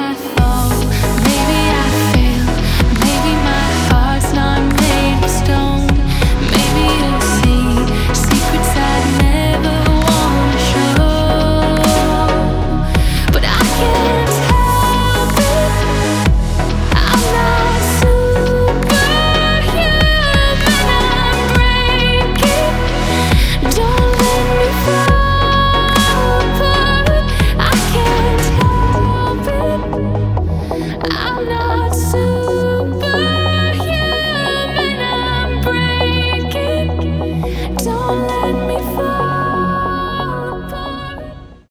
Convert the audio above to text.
I fall, maybe I fail, maybe my heart's not made of stone. Maybe you'll see secrets I'd never wanna show, but I can't help it. I'm not superhuman, I'm breaking. Don't let me fall apart. I can't help it. I'm not